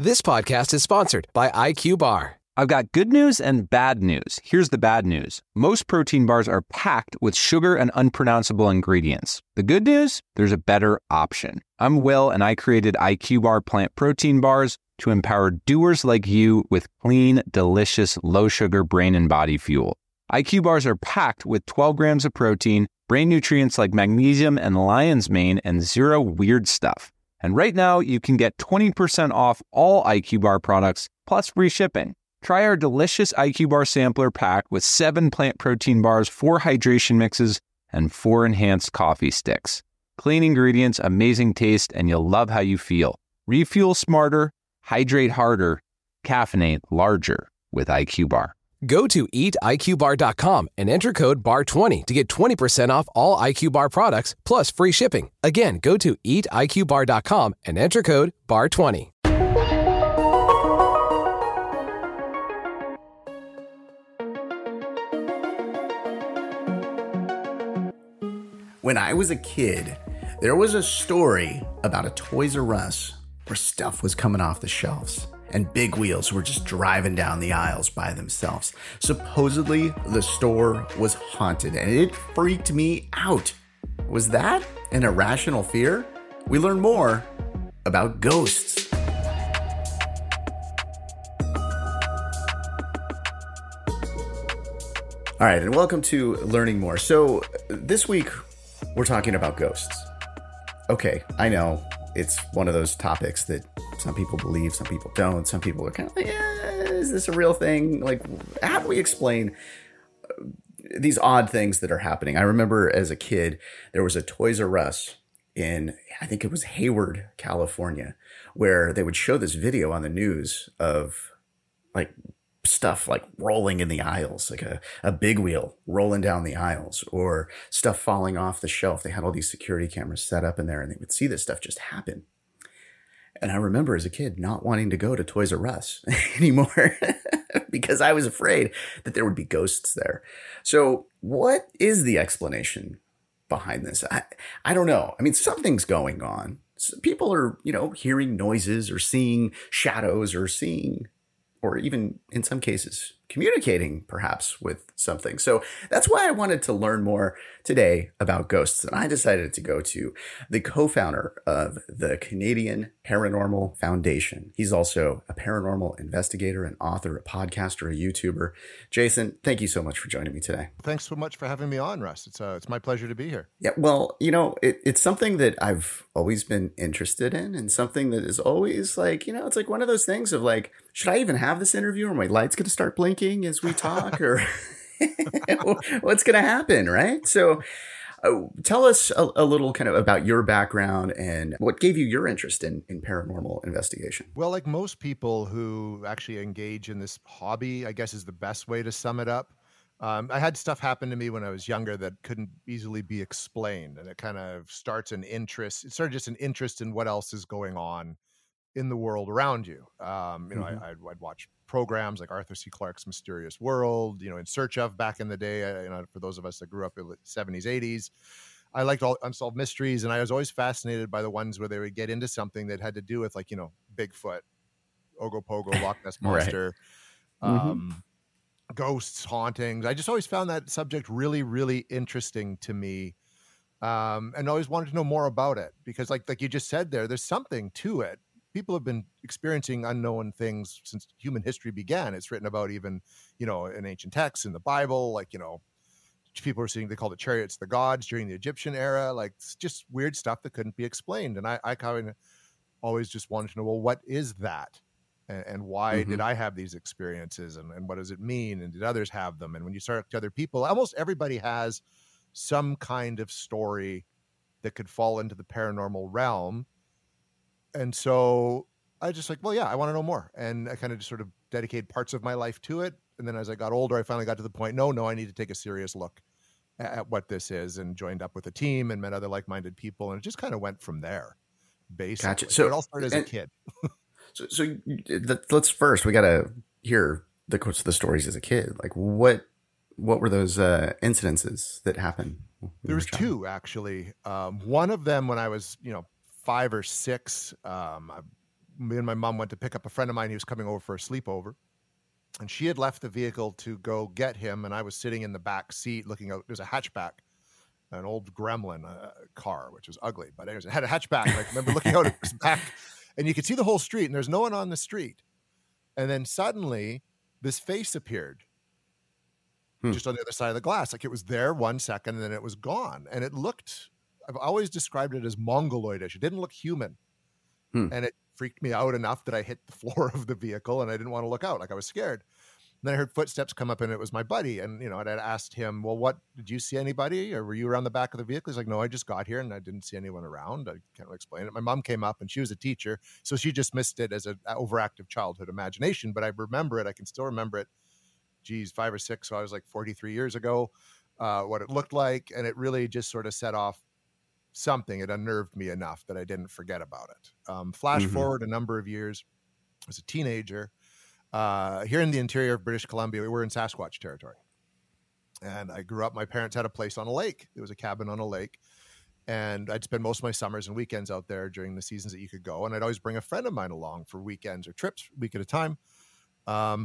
This podcast is sponsored by IQ Bar. I've got good news and bad news. Here's the bad news. Most protein bars are packed with sugar and unpronounceable ingredients. The good news? There's a better option. I'm Will, and I created IQ Bar plant protein bars to empower doers like you with clean, delicious, low-sugar brain and body fuel. IQ Bars are packed with 12 grams of protein, brain nutrients like magnesium and lion's mane, and zero weird stuff. And right now, you can get 20% off all IQ Bar products, plus free shipping. Try our delicious IQ Bar sampler pack with 7 plant protein bars, 4 hydration mixes, and 4 enhanced coffee sticks. Clean ingredients, amazing taste, and you'll love how you feel. Refuel smarter, hydrate harder, caffeinate larger with IQ Bar. Go to eatiqbar.com and enter code BAR20 to get 20% off all IQ Bar products, plus free shipping. Again, go to eatiqbar.com and enter code BAR20. When I was a kid, there was a story about a Toys R Us where stuff was coming off the shelves and big wheels were just driving down the aisles by themselves. Supposedly, the store was haunted and it freaked me out. Was that an irrational fear? We learn more about ghosts. All right, and welcome to Learning More. So this week, we're talking about ghosts. Okay, I know it's one of those topics that some people believe, some people don't. Some people are kind of like, is this a real thing? Like, how do we explain these odd things that are happening? I remember as a kid, there was a Toys R Us in, I think it was Hayward, California, where they would show this video on the news of like stuff like rolling in the aisles, like a big wheel rolling down the aisles, or stuff falling off the shelf. They had all these security cameras set up in there and they would see this stuff just happen. And I remember as a kid not wanting to go to Toys R Us anymore because I was afraid that there would be ghosts there. So what is the explanation behind this? I don't know. I mean, something's going on. People are, hearing noises or seeing shadows or seeing, or even in some cases, communicating perhaps with something. So that's why I wanted to learn more today about ghosts. And I decided to go to the co-founder of the Canadian Paranormal Foundation. He's also a paranormal investigator, an author, a podcaster, a YouTuber. Jason, thank you so much for joining me today. Thanks so much for having me on, Russ. It's my pleasure to be here. Yeah, well, it's something that I've always been interested in, and something that is always like, it's like one of those things of like, should I even have this interview? Or my light's going to start blinking as we talk, or what's going to happen, right? So tell us a little kind of about your background and what gave you your interest in paranormal investigation. Well, like most people who actually engage in this hobby, I guess is the best way to sum it up. I had stuff happen to me when I was younger that couldn't easily be explained. And it kind of starts an interest. It started just an interest in what else is going on in the world around you. I'd watch programs like Arthur C. Clarke's Mysterious World, In Search Of back in the day, for those of us that grew up in the 70s, 80s. I liked all unsolved mysteries, and I was always fascinated by the ones where they would get into something that had to do with Bigfoot, Ogopogo, Loch Ness Monster, ghosts, hauntings. I just always found that subject really, really interesting to me. And always wanted to know more about it because like you just said there's something to it. People have been experiencing unknown things since human history began. It's written about even, in ancient texts, in the Bible, people are seeing, they called it chariots of the gods during the Egyptian era. Like, it's just weird stuff that couldn't be explained. And I kind of always just wanted to know, well, what is that? And why did I have these experiences? And what does it mean? And did others have them? And when you start to other people, almost everybody has some kind of story that could fall into the paranormal realm. And so I just I want to know more. And I kind of just sort of dedicated parts of my life to it. And then as I got older, I finally got to the point, no, I need to take a serious look at what this is, and joined up with a team and met other like-minded people. And it just kind of went from there, basically. Gotcha. So it all started as a kid. So let's first, we got to hear the stories as a kid. Like what were those incidences that happened? There was 2, actually. One of them when I was, 5 or 6, me and my mom went to pick up a friend of mine. He was coming over for a sleepover, and she had left the vehicle to go get him. And I was sitting in the back seat looking out. There's a hatchback, an old Gremlin car, which was ugly, but anyways, it had a hatchback. I remember looking out at his back, and you could see the whole street, and there's no one on the street. And then suddenly this face appeared just on the other side of the glass. Like it was there 1 second and then it was gone. And it looked, I've always described it as mongoloidish. It didn't look human. And it freaked me out enough that I hit the floor of the vehicle and I didn't want to look out. Like I was scared. And then I heard footsteps come up and it was my buddy. And, and I'd asked him, well, what, did you see anybody or were you around the back of the vehicle? He's like, no, I just got here and I didn't see anyone around. I can't really explain it. My mom came up and she was a teacher. So she just missed it as an overactive childhood imagination. But I remember it. I can still remember it. 5 or 6. So I was like 43 years ago, what it looked like. And it really just sort of set off something. It unnerved me enough that I didn't forget about it. Flash forward a number of years. I was a teenager. Here in the interior of British Columbia, we were in Sasquatch territory. And I grew up, my parents had a place on a lake. There was a cabin on a lake. And I'd spend most of my summers and weekends out there during the seasons that you could go. And I'd always bring a friend of mine along for weekends or trips, a week at a time. And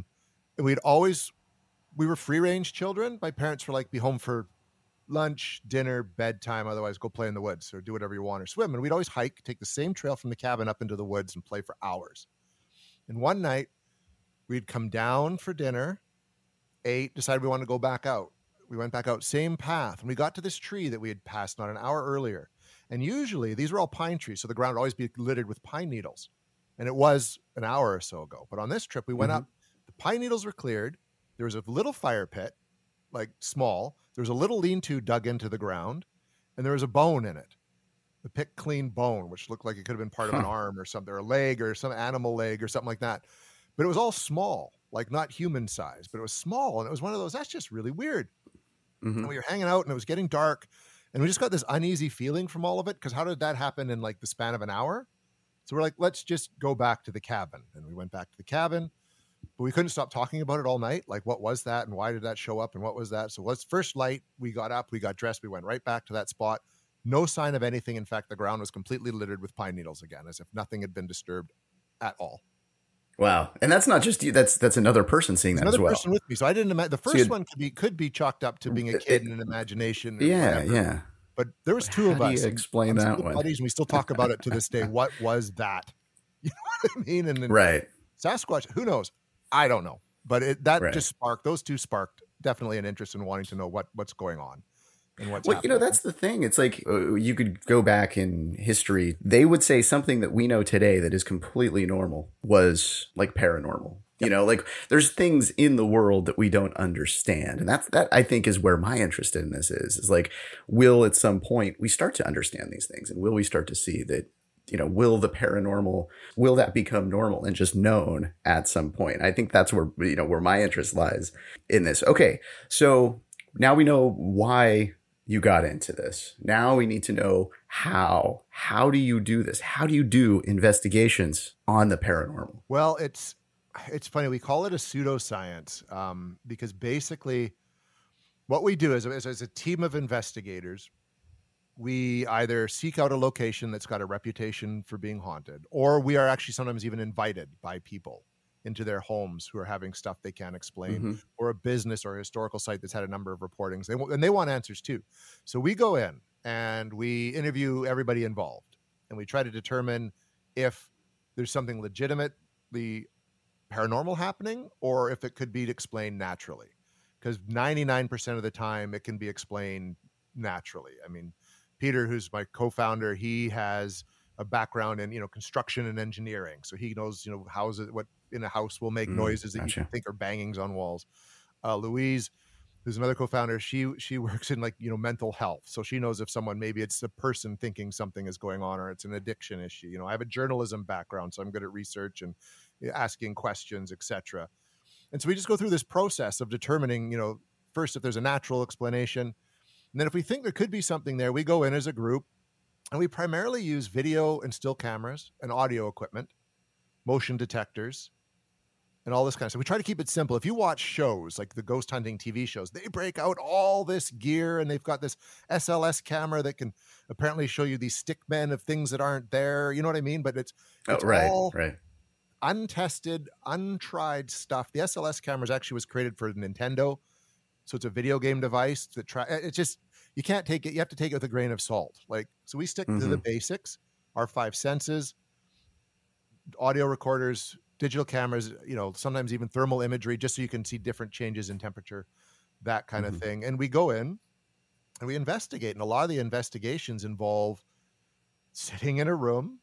we were free range children. My parents were like, be home for lunch, dinner, bedtime, otherwise go play in the woods or do whatever you want or swim. And we'd always hike, take the same trail from the cabin up into the woods and play for hours. And one night, we'd come down for dinner, ate, decided we wanted to go back out. We went back out, same path. And we got to this tree that we had passed not an hour earlier. And usually these were all pine trees. So the ground would always be littered with pine needles. And it was an hour or so ago. But on this trip, we went up, the pine needles were cleared. There was a little fire pit, like small. There was a little lean-to dug into the ground. And there was a bone in it. The picked clean bone, which looked like it could have been part of an arm or something, or a leg or some animal leg or something like that. But it was all small, like not human size, but it was small. And it was one of those, that's just really weird. And we were hanging out and it was getting dark. And we just got this uneasy feeling from all of it. Because how did that happen in like the span of an hour? So we're like, let's just go back to the cabin. And we went back to the cabin. But we couldn't stop talking about it all night. Like, what was that? And why did that show up? And what was that? So first light, we got up, we got dressed, we went right back to that spot. No sign of anything. In fact, the ground was completely littered with pine needles again, as if nothing had been disturbed at all. Wow. And that's not just you. That's another person seeing that as well. Another person with me. So I didn't imagine the first one could be chalked up to being a kid in an imagination. Yeah. But there was two of us. How do you explain that one? Buddies, and we still talk about it to this day. What was that? You know what I mean? And then right. Sasquatch, who knows? I don't know. But just sparked, those two sparked definitely an interest in wanting to know what's going on. And what's happening. That's the thing. It's like you could go back in history. They would say something that we know today that is completely normal was like paranormal. Yep. Like there's things in the world that we don't understand. And that I think is where my interest in this is like, will at some point we start to understand these things? And will we start to see that, will the paranormal, will that become normal and just known at some point? I think that's where, where my interest lies in this. Okay. So now we know why you got into this. Now we need to know how. How do you do this? How do you do investigations on the paranormal? Well, it's funny. We call it a pseudoscience because basically what we do is as a team of investigators, we either seek out a location that's got a reputation for being haunted, or we are actually sometimes even invited by people into their homes who are having stuff they can't explain, or a business or a historical site that's had a number of reportings. And they want answers too. So we go in and we interview everybody involved and we try to determine if there's something legitimately paranormal happening or if it could be explained naturally. Because 99% of the time it can be explained naturally. I mean, Peter, who's my co-founder, he has a background in, construction and engineering. So he knows, what in a house will make noises that you can think are bangings on walls. Louise, who's another co-founder, she works in mental health. So she knows if someone, maybe it's a person thinking something is going on or it's an addiction issue. I have a journalism background, so I'm good at research and asking questions, etc. And so we just go through this process of determining, first if there's a natural explanation. And then if we think there could be something there, we go in as a group and we primarily use video and still cameras and audio equipment, motion detectors, and all this kind of stuff. We try to keep it simple. If you watch shows like the ghost hunting TV shows, they break out all this gear and they've got this SLS camera that can apparently show you these stick men of things that aren't there. You know what I mean? But it's right, all right. untested, untried stuff. The SLS cameras actually was created for Nintendo, so it's a video game device that it's just, you can't take it. You have to take it with a grain of salt. Like, so we stick to the basics, our 5 senses, audio recorders, digital cameras, sometimes even thermal imagery, just so you can see different changes in temperature, that kind of thing. And we go in and we investigate. And a lot of the investigations involve sitting in a room,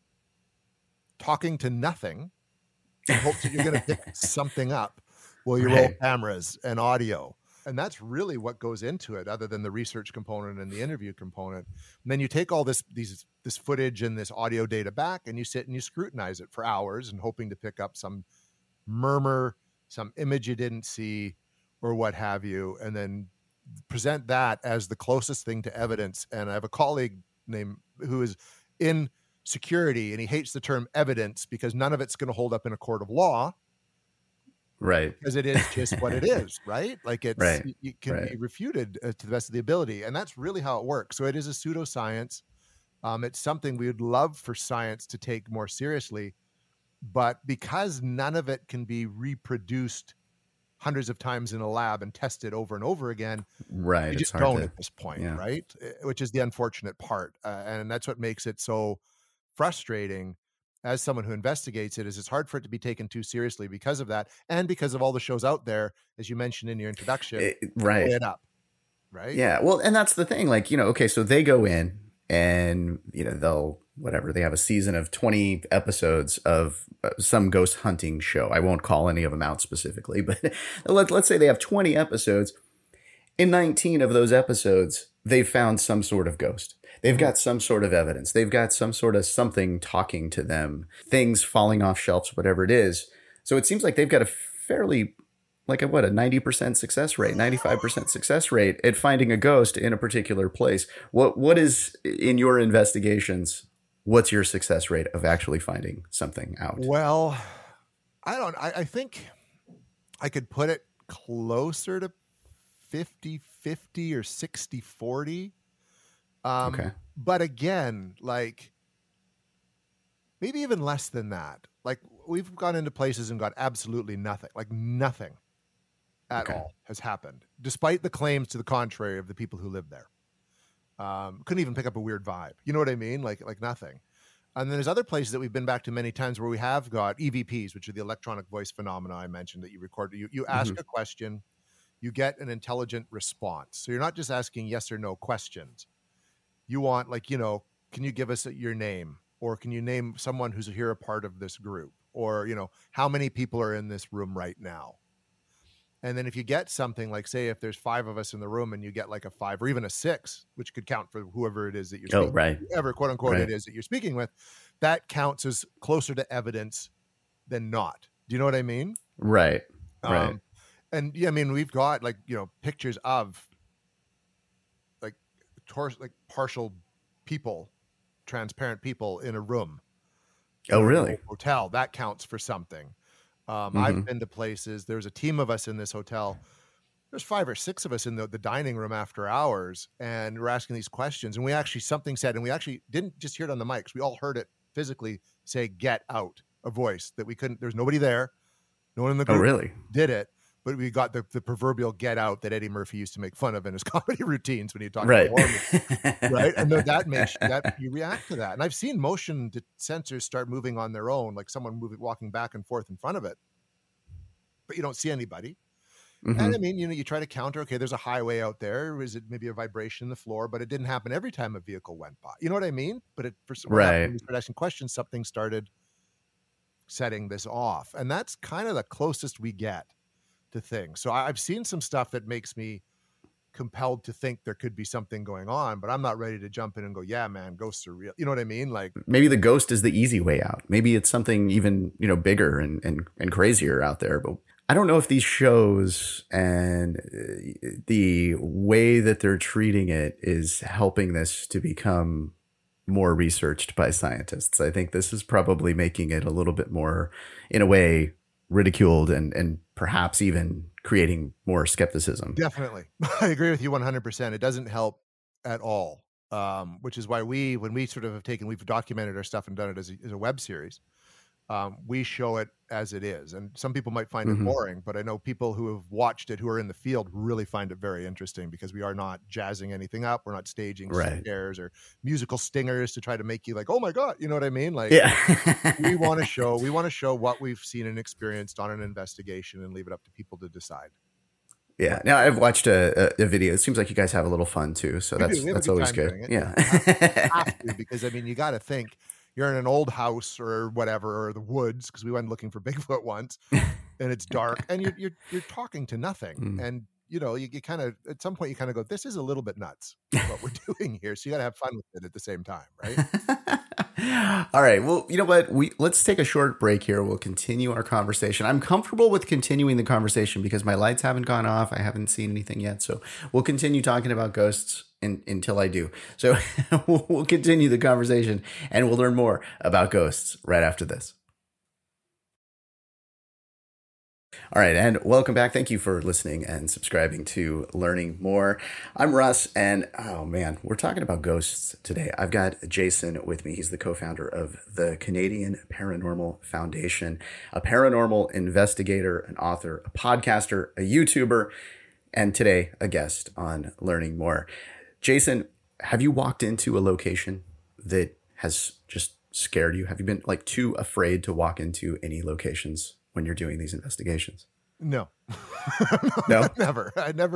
talking to nothing, in hopes that you're going to pick something up while you roll cameras and audio. And that's really what goes into it, other than the research component and the interview component. And then you take all this footage and this audio data back, and you sit and you scrutinize it for hours and hoping to pick up some murmur, some image you didn't see, or what have you, and then present that as the closest thing to evidence. And I have a colleague who is in security, and he hates the term evidence because none of it's going to hold up in a court of law. Right. Because it is just what it is, right? Like it's, it can be refuted to the best of the ability. And that's really how it works. So it is a pseudoscience. It's something we would love for science to take more seriously. But because none of it can be reproduced hundreds of times in a lab and tested over and over again, we just don't at this point, right? Which is the unfortunate part. And that's what makes it so frustrating as someone who investigates it, is it's hard for it to be taken too seriously because of that, and because of all the shows out there, as you mentioned in your introduction, it up, right? Yeah, well, and that's the thing, like, okay, so they go in and, they have a season of 20 episodes of some ghost hunting show. I won't call any of them out specifically, but let's say they have 20 episodes. In 19 of those episodes, they've found some sort of ghost. They've got some sort of evidence. They've got some sort of something talking to them, things falling off shelves, whatever it is. So it seems like they've got a fairly, a 90% success rate, 95% success rate at finding a ghost in a particular place. What is, in your investigations, what's your success rate of actually finding something out? Well, I think I could put it closer to 50-50 or 60-40. But again, like maybe even less than that. Like we've gone into places and got absolutely nothing, like nothing at all has happened, despite the claims to the contrary of the people who live there. Couldn't even pick up a weird vibe. You know what I mean? Like nothing. And then there's other places that we've been back to many times where we have got EVPs, which are the electronic voice phenomena I mentioned that you record. You ask a question, you get an intelligent response. So you're not just asking yes or no questions. You want, can you give us your name? Or can you name someone who's here a part of this group? Or, how many people are in this room right now? And then if you get something like, say, if there's 5 of us in the room and you get like a 5 or even a 6, which could count for whoever it is that you're speaking, whoever, quote unquote, it is that you're speaking with, that counts as closer to evidence than not. Do you know what I mean? Right. And yeah, I mean, we've got pictures of partial people, transparent people in a room. Oh, really? Hotel, that counts for something. I've been to places, there's a team of us in this hotel. There's 5 or 6 of us in the dining room after hours, and we're asking these questions. And we actually, something said, and we actually didn't just hear it on the mics. We all heard it physically say, "Get out," a voice that we couldn't, there's nobody there. No one in the group did it. But we got the proverbial "get out" that Eddie Murphy used to make fun of in his comedy routines when he talked about horror movies, right? And that makes you react to that. And I've seen motion sensors start moving on their own, like someone walking back and forth in front of it, but you don't see anybody. And I mean, you try to counter. Okay, there's a highway out there. Is it maybe a vibration in the floor? But it didn't happen every time a vehicle went by. You know what I mean? But when we started asking questions, something started setting this off, and that's kind of the closest we get to things. So I've seen some stuff that makes me compelled to think there could be something going on, but I'm not ready to jump in and go, yeah, man, ghosts are real. You know what I mean? Like maybe the ghost is the easy way out. Maybe it's something even, bigger and crazier out there. But I don't know if these shows and the way that they're treating it is helping this to become more researched by scientists. I think this is probably making it a little bit more, in a way, ridiculed and perhaps even creating more skepticism. Definitely. I agree with you 100%. It doesn't help at all. Which is why we've documented our stuff and done it as a web series. we show it as it is. And some people might find it Mhm. boring, but I know people who have watched it, who are in the field, really find it very interesting because we are not jazzing anything up. We're not staging Right. scares or musical stingers to try to make you like, oh my God, you know what I mean? Like, Yeah. we want to show what we've seen and experienced on an investigation and leave it up to people to decide. Yeah. Now I've watched a video. It seems like you guys have a little fun too. So We do. that's We have a that's good always time good. doing it. Yeah. Have to, because I mean, you got to think you're in an old house or whatever, or the woods, because we went looking for Bigfoot once, and it's dark, and you're talking to nothing, Mm. and you know, you kind of at some point you kind of go, this is a little bit nuts what we're doing here. So you got to have fun with it at the same time, right? All right. Well, you know what? Let's take a short break here. We'll continue our conversation. I'm comfortable with continuing the conversation because my lights haven't gone off. I haven't seen anything yet. So we'll continue talking about ghosts until I do. So we'll continue the conversation and we'll learn more about ghosts right after this. All right, and welcome back. Thank you for listening and subscribing to Learning More. I'm Russ, and oh man, we're talking about ghosts today. I've got Jason with me. He's the co-founder of the Canadian Paranormal Foundation, a paranormal investigator, an author, a podcaster, a YouTuber, and today a guest on Learning More. Jason, have you walked into a location that has just scared you? Have you been like too afraid to walk into any locations when you're doing these investigations? No, No? never.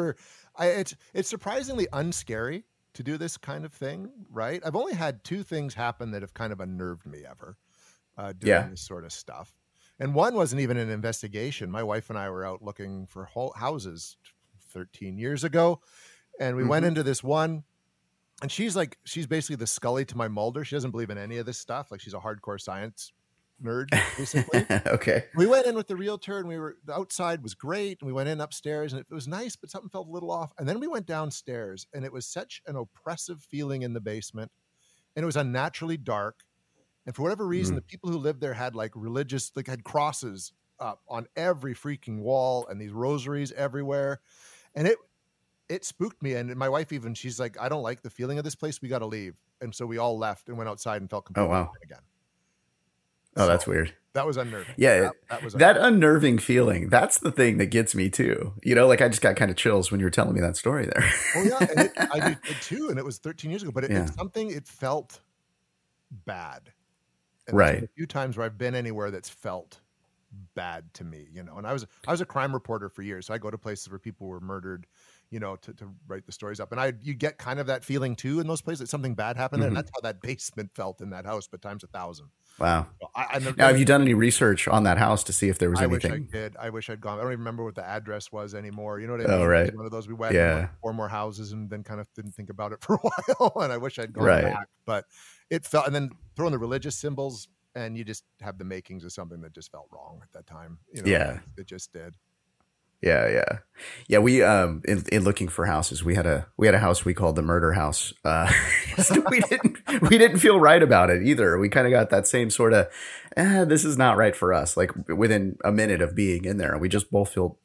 It's surprisingly unscary to do this kind of thing, right? I've only had two things happen that have kind of unnerved me ever doing this sort of stuff. And one wasn't even an investigation. My wife and I were out looking for houses 13 years ago, and we went into this one, and she's basically the Scully to my Mulder. She doesn't believe in any of this stuff. Like, she's a hardcore science nerd, basically. Okay. We went in with the realtor, and the outside was great, and we went in upstairs, and it was nice, but something felt a little off. And then we went downstairs, and it was such an oppressive feeling in the basement, and it was unnaturally dark. And for whatever reason, the people who lived there had had crosses up on every freaking wall and these rosaries everywhere, and it spooked me. And my wife even, she's like, I don't like the feeling of this place. We got to leave. And so we all left and went outside and felt completely fine again. Oh, that's weird. That was unnerving. Yeah, that was that unnerving feeling. That's the thing that gets me too. You know, like I just got kind of chills when you were telling me that story there. Oh yeah, and I did too, and it was 13 years ago. But it's something. It felt bad. And right. A few times where I've been anywhere that's felt bad to me, you know. And I was a crime reporter for years, so I go to places where people were murdered, you know, to write the stories up. And you get kind of that feeling too in those places that something bad happened there. And that's how that basement felt in that house, but times 1,000. Wow. So now, have you done any research on that house to see if there was anything? I wish I did. I wish I'd gone. I don't even remember what the address was anymore. You know what I mean? Oh, right. One of those we went to 4 more houses and then kind of didn't think about it for a while. And I wish I'd gone back. But it felt, and then throwing the religious symbols, and you just have the makings of something that just felt wrong at that time. You know, it just did. Yeah. We in looking for houses, we had a house we called the murder house. we didn't feel right about it either. We kind of got that same sort of, this is not right for us. Like within a minute of being in there, we just both felt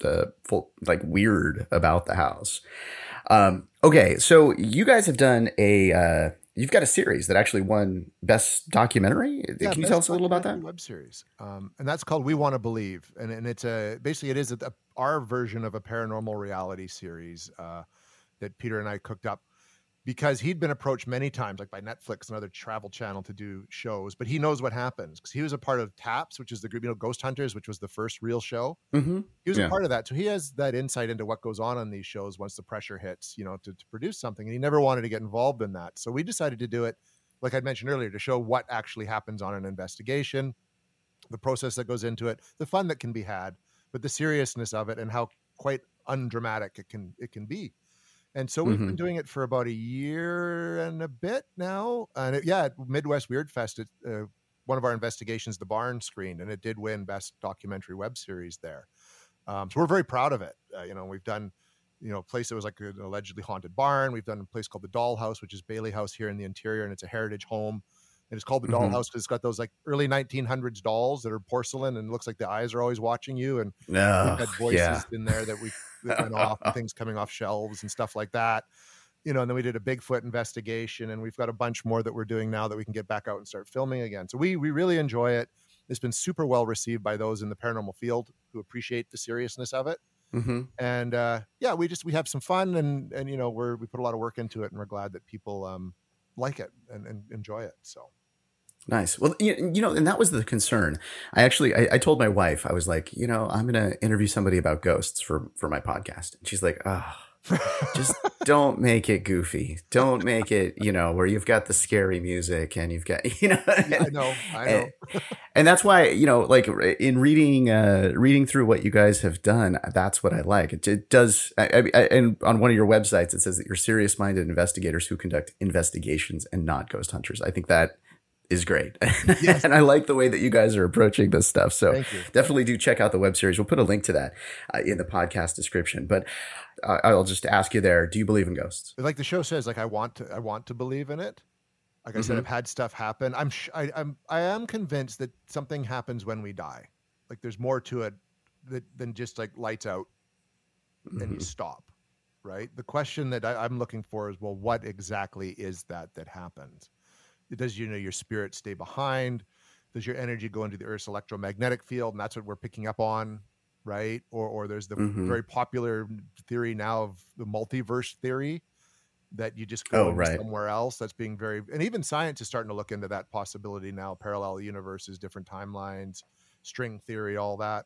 weird about the house. Okay, so you guys have done you've got a series that actually won Best Documentary. Can you tell us a little about that? Web series, and that's called We Want to Believe, and it's basically it is our version of a paranormal reality series that Peter and I cooked up because he'd been approached many times, like by Netflix and other travel channel, to do shows, but he knows what happens because he was a part of TAPS, which is the group, you know, Ghost Hunters, which was the first real show. Mm-hmm. He was a part of that, so he has that insight into what goes on these shows once the pressure hits, you know, to produce something, and he never wanted to get involved in that. So we decided to do it, like I'd mentioned earlier, to show what actually happens on an investigation, the process that goes into it, the fun that can be had, but the seriousness of it and how quite undramatic it can be. And so we've been doing it for about a year and a bit now. And at Midwest Weird Fest, one of our investigations, The Barn, screened, and it did win Best Documentary Web Series there. So we're very proud of it. You know, we've done, you know, a place that was like an allegedly haunted barn. We've done a place called the Doll House, which is Bailey House here in the interior, and it's a heritage home. And it's called the Doll House because it's got those like early 1900s dolls that are porcelain and it looks like the eyes are always watching you. And we've had voices in there that went off, and things coming off shelves and stuff like that. You know, and then we did a Bigfoot investigation, and we've got a bunch more that we're doing now that we can get back out and start filming again. So we really enjoy it. It's been super well received by those in the paranormal field who appreciate the seriousness of it. Mm-hmm. And yeah, we have some fun, and we put a lot of work into it, and we're glad that people like it and enjoy it. So nice. Well, and that was the concern. I told my wife, I was like, I'm going to interview somebody about ghosts for my podcast. And she's like, just don't make it goofy. Don't make it, where you've got the scary music and you've got, Yeah, I know. And that's why, like in reading through what you guys have done, that's what I like. It does. And on one of your websites, it says that you're serious-minded investigators who conduct investigations and not ghost hunters. I think that is great. Yes. And I like the way that you guys are approaching this stuff. So definitely do check out the web series. We'll put a link to that in the podcast description. But I'll just ask you there, do you believe in ghosts? Like the show says, like I want to believe in it. Like I said, I've had stuff happen. I am convinced that something happens when we die. Like there's more to it than just like lights out and you stop, right? The question that I'm looking for is, well, what exactly is that happens? Does your spirit stay behind? Does your energy go into the Earth's electromagnetic field? And that's what we're picking up on, right? Or there's the very popular theory now of the multiverse theory, that you just go somewhere else. That's being and even science is starting to look into that possibility now. Parallel universes, different timelines, string theory, all that.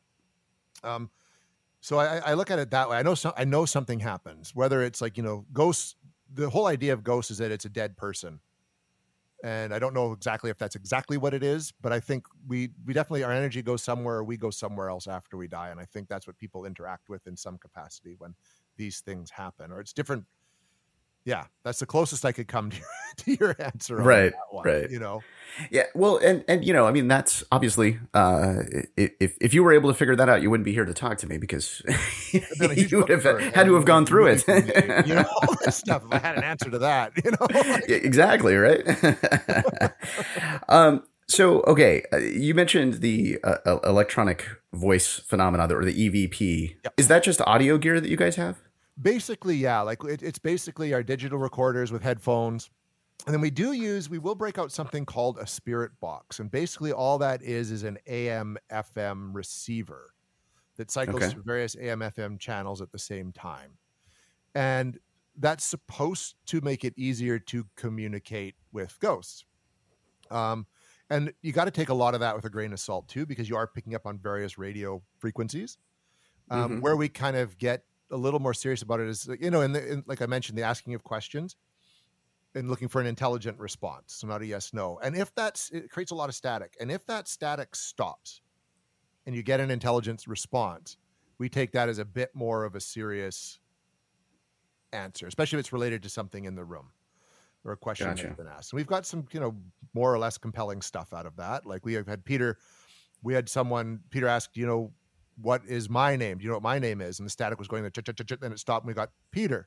So I look at it that way. I know something happens, whether it's like, ghosts. The whole idea of ghosts is that it's a dead person. And I don't know exactly if that's exactly what it is, but I think we definitely, our energy goes somewhere, or we go somewhere else after we die. And I think that's what people interact with in some capacity when these things happen, or it's different. Yeah, that's the closest I could come to your answer. On that one, right. Yeah. Well, and I mean, that's obviously, if you were able to figure that out, you wouldn't be here to talk to me, because you would have had to have gone through it. All this stuff. If I had an answer to that, Exactly. Right. So, okay. You mentioned the electronic voice phenomena, or the EVP. Yep. Is that just audio gear that you guys have? Basically, yeah. Like it's basically our digital recorders with headphones. And then we will break out something called a spirit box. And basically all that is an AM FM receiver that cycles through various AM FM channels at the same time. And that's supposed to make it easier to communicate with ghosts. And you got to take a lot of that with a grain of salt too, because you are picking up on various radio frequencies. Where we kind of get a little more serious about it is, in like I mentioned, the asking of questions and looking for an intelligent response. So not a yes, no. And if it creates a lot of static. And if that static stops and you get an intelligent response, we take that as a bit more of a serious answer, especially if it's related to something in the room or a question that's been asked. And we've got some, more or less compelling stuff out of that. Like we had Peter asked, what is my name? Do you know what my name is? And the static was going there, then it stopped and we got Peter.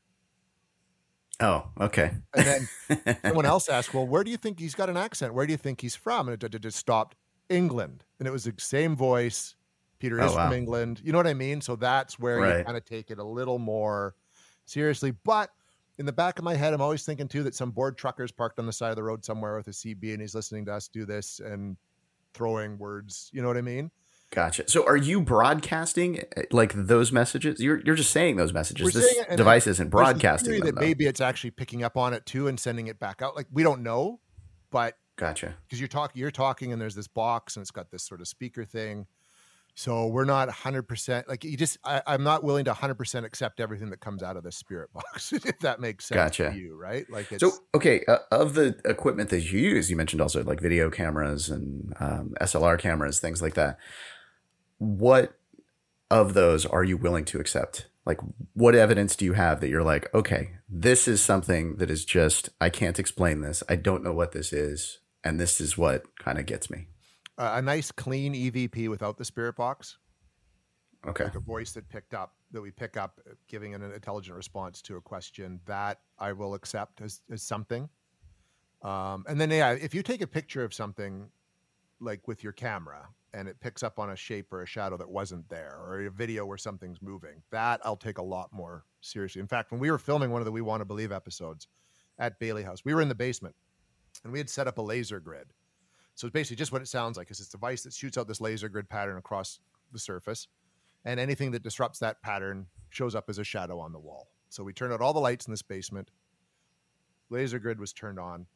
Oh, okay. And then someone else asked, well, where do you think he's got an accent? Where do you think he's from? And it just stopped. England. And it was the same voice. Peter is from England. You know what I mean? So that's where you kind of take it a little more seriously. But in the back of my head, I'm always thinking too that some bored trucker's parked on the side of the road somewhere with a CB and he's listening to us do this and throwing words. You know what I mean? Gotcha. So are you broadcasting like those messages? You're just saying those messages. This device isn't broadcasting them, that maybe it's actually picking up on it too and sending it back out. Like we don't know, but gotcha. Because you're talking and there's this box and it's got this sort of speaker thing. So we're not 100% like I'm not willing to 100% accept everything that comes out of the spirit box, if that makes sense to you, right? Like so, okay. Of the equipment that you use, you mentioned also like video cameras and SLR cameras, things like that. What of those are you willing to accept? Like, what evidence do you have that you're like, okay, this is something that is just, I can't explain this. I don't know what this is. And this is what kind of gets me. A nice clean EVP without the spirit box. Okay. Like a voice that we pick up, giving an intelligent response to a question, that I will accept as something. And then, if you take a picture of something like with your camera and it picks up on a shape or a shadow that wasn't there, or a video where something's moving, that I'll take a lot more seriously. In fact, when we were filming one of the We Want to Believe episodes at Bailey House, we were in the basement and we had set up a laser grid So it's basically just what it sounds like. It's this device that shoots out this laser grid pattern across the surface, and anything that disrupts that pattern shows up as a shadow on the wall. So we turned out all the lights in this basement. Laser grid was turned on,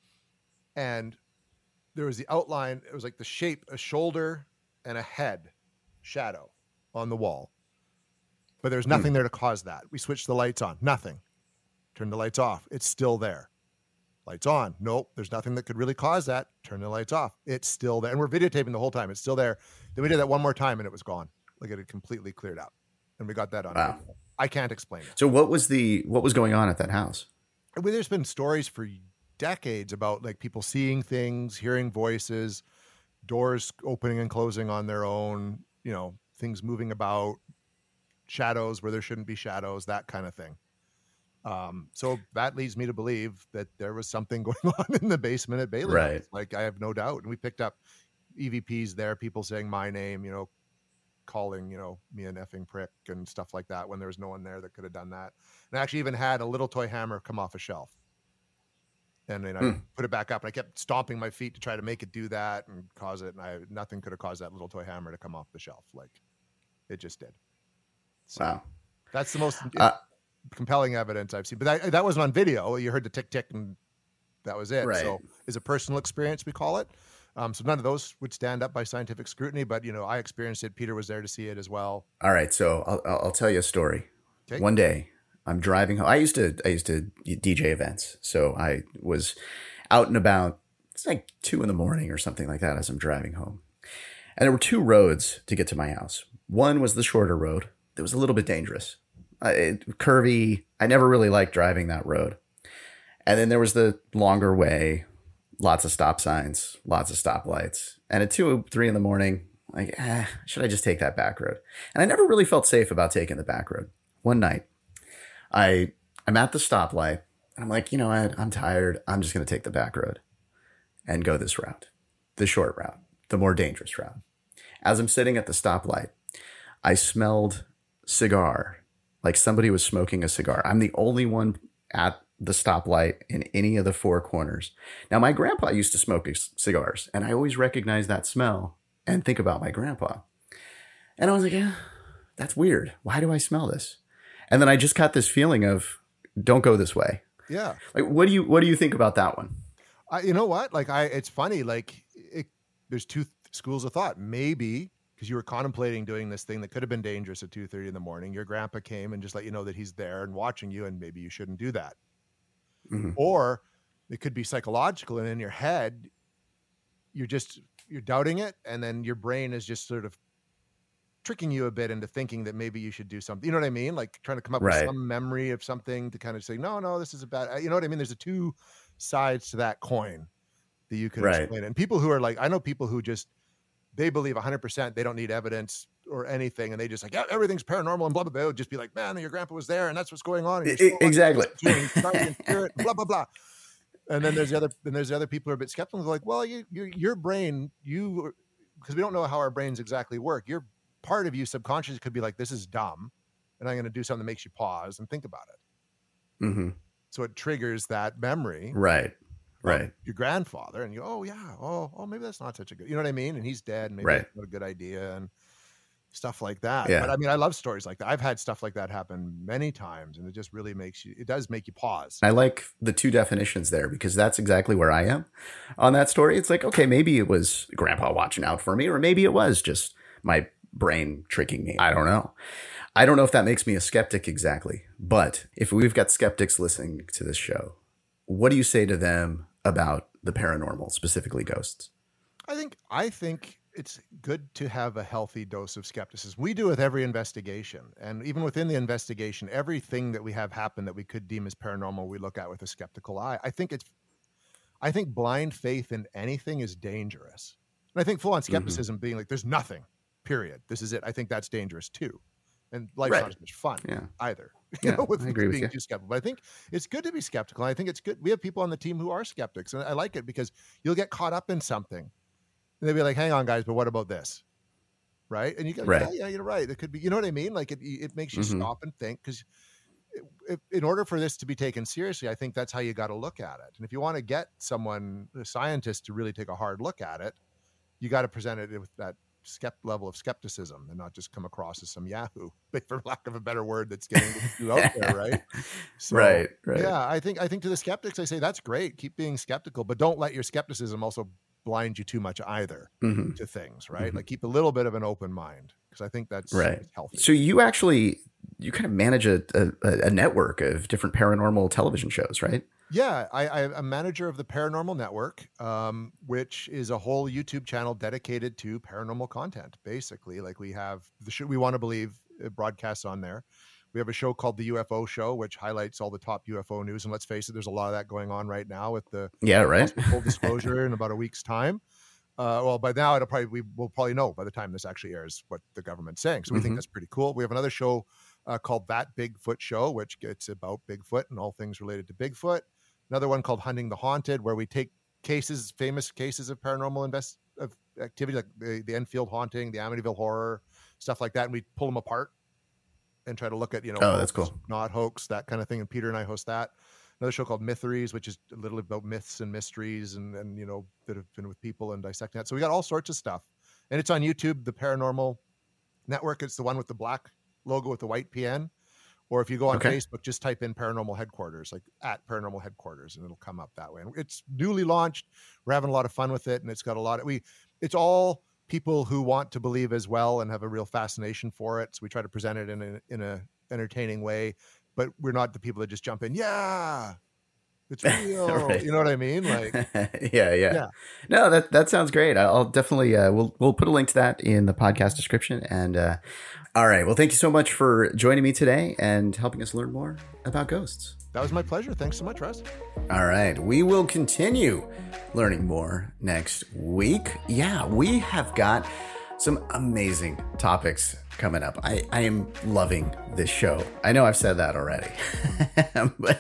and there was the outline. It was like the shape, a shoulder and a head shadow on the wall. But there's nothing there to cause that. We switched the lights on. Nothing. Turn the lights off. It's still there. Lights on. Nope. There's nothing that could really cause that. Turn the lights off. It's still there. And we're videotaping the whole time. It's still there. Then we did that one more time and it was gone. Like it had completely cleared out. And we got that on. Wow. Video. I can't explain it. So what was going on at that house? I mean, there's been stories for decades about like people seeing things, hearing voices, doors opening and closing on their own, you know, things moving about, shadows where there shouldn't be shadows, that kind of thing. So that leads me to believe that there was something going on in the basement at Bailey. Right. Like I have no doubt. And we picked up EVPs there, people saying my name, you know, calling, you know, me an effing prick and stuff like that when there was no one there that could have done that. And I actually even had a little toy hammer come off a shelf. And then I put it back up and I kept stomping my feet to try to make it do that and cause it. And nothing could have caused that little toy hammer to come off the shelf. Like it just did. So wow. That's the most compelling evidence I've seen. But that wasn't on video. You heard the tick, tick, and that was it. Right. So it's a personal experience, we call it. So none of those would stand up by scientific scrutiny, but, you know, I experienced it. Peter was there to see it as well. All right. So I'll tell you a story. Okay. One day I'm driving home. I used to DJ events. So I was out and about. It's like 2 a.m. or something like that as I'm driving home. And there were 2 roads to get to my house. One was the shorter road. It was a little bit dangerous, curvy. I never really liked driving that road. And then there was the longer way, lots of stop signs, lots of stoplights. And at 2, 3 a.m, like, should I just take that back road? And I never really felt safe about taking the back road. One night, I'm at the stoplight and I'm like, you know what? I'm tired. I'm just going to take the back road and go this route, the short route, the more dangerous route. As I'm sitting at the stoplight, I smelled cigar, like somebody was smoking a cigar. I'm the only one at the stoplight in any of the 4 corners. Now, my grandpa used to smoke cigars, and I always recognize that smell and think about my grandpa. And I was like, yeah, that's weird. Why do I smell this? And then I just got this feeling of, don't go this way. Yeah. Like, what do you think about that one? You know what? Like it's funny. Like there's 2 schools of thought. Maybe because you were contemplating doing this thing that could have been dangerous at 2:30 a.m. Your grandpa came and just let you know that he's there and watching you, and maybe you shouldn't do that. Mm-hmm. Or it could be psychological, and in your head, you're doubting it, and then your brain is just sort of tricking you a bit into thinking that maybe you should do something. You know what I mean? Like trying to come up with some memory of something to kind of say, no, this is a bad. You know what I mean? There's 2 sides to that coin that you could explain. And people who are like, I know people who just, they believe 100% they don't need evidence or anything, and they just like, yeah, everything's paranormal and blah blah blah. They would just be like, man, your grandpa was there, and that's what's going on. And exactly. Spirit, blah blah blah. And then there's the other people who are a bit skeptical. They're like, well, your brain, because we don't know how our brains exactly work. Your part of you subconsciously could be like, this is dumb, and I'm going to do something that makes you pause and think about it. Mm-hmm. So it triggers that memory. Right. Your grandfather, and you go, oh yeah, maybe that's not such a good, you know what I mean? And he's dead, and maybe that's not a good idea, and stuff like that. Yeah. But I mean, I love stories like that. I've had stuff like that happen many times, and it just really does make you pause. I like the 2 definitions there, because that's exactly where I am on that story. It's like, okay, maybe it was grandpa watching out for me, or maybe it was just my brain tricking me. I don't know. I don't know if that makes me a skeptic exactly, but if we've got skeptics listening to this show, what do you say to them about the paranormal, specifically ghosts? I think it's good to have a healthy dose of skepticism. We do with every investigation, and even within the investigation, everything that we have happen that we could deem as paranormal, we look at with a skeptical eye. I think blind faith in anything is dangerous. And I think full on skepticism being like, there's nothing, period. This is it. I think that's dangerous too. And life's not as much fun either. With I agree being with too skeptical. But I think it's good to be skeptical. I think it's good. We have people on the team who are skeptics, and I like it because you'll get caught up in something, and they'll be like, "Hang on, guys, but what about this?" Right? And you go, "Yeah, you're right. It could be." You know what I mean? Like it makes you stop and think, because in order for this to be taken seriously, I think that's how you got to look at it. And if you want to get someone, a scientist, to really take a hard look at it, you got to present it with that level of skepticism and not just come across as some Yahoo, for lack of a better word, that's getting you out there, right? So, right. Yeah, I think to the skeptics, I say that's great. Keep being skeptical, but don't let your skepticism also blind you too much either to things, right? Like keep a little bit of an open mind, because I think that's healthy. So you kind of manage a network of different paranormal television shows, right? Yeah, I'm a manager of the Paranormal Network, which is a whole YouTube channel dedicated to paranormal content. Basically, like we have the show We Want to Believe broadcasts on there. We have a show called The UFO Show, which highlights all the top UFO news. And let's face it, there's a lot of that going on right now with the full disclosure in about a week's time. Well, by now we'll probably know by the time this actually airs what the government's saying. So we think that's pretty cool. We have another show called That Bigfoot Show, which gets about Bigfoot and all things related to Bigfoot. Another one called Hunting the Haunted, where we take famous cases of paranormal activity, like the Enfield haunting, the Amityville horror, stuff like that, and we pull them apart and try to look at, that's cool, not hoax, that kind of thing. And Peter and I host that. Another show called Mytheries, which is a little about myths and mysteries and that have been with people and dissecting that. So we got all sorts of stuff, and it's on YouTube, the Paranormal Network. It's the one with the black logo with the white PN. Or if you go on Facebook, just type in Paranormal Headquarters, like at Paranormal Headquarters, and it'll come up that way. And it's newly launched. We're having a lot of fun with it, and it's got it's all people who want to believe as well and have a real fascination for it. So we try to present it in a entertaining way, but we're not the people that just jump in. Yeah, it's real. Right. You know what I mean? Like, yeah. No, that sounds great. I'll definitely we'll put a link to that in the podcast description. And all right, well, thank you so much for joining me today and helping us learn more about ghosts. That was my pleasure. Thanks so much, Russ. All right, we will continue learning more next week. Yeah, we have got some amazing topics coming up. I am loving this show. I know I've said that already, but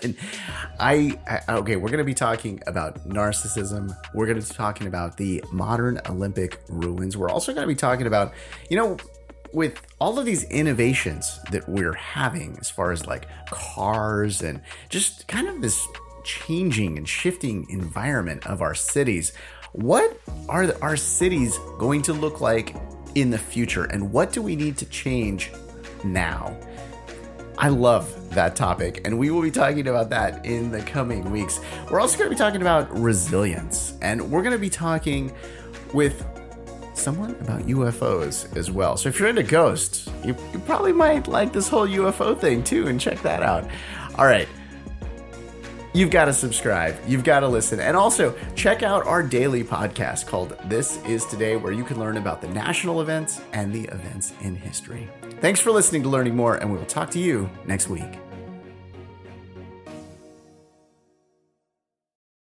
we're going to be talking about narcissism. We're going to be talking about the modern Olympic ruins. We're also going to be talking about, with all of these innovations that we're having as far as like cars and just kind of this changing and shifting environment of our cities, what are our cities going to look like in the future, and what do we need to change now? I love that topic, and we will be talking about that in the coming weeks. We're also going to be talking about resilience, and we're going to be talking with someone about UFOs as well. So if you're into ghosts, you probably might like this whole UFO thing too, and check that out. All right. You've got to subscribe. You've got to listen. And also check out our daily podcast called This Is Today, where you can learn about the national events and the events in history. Thanks for listening to Learning More, and we will talk to you next week.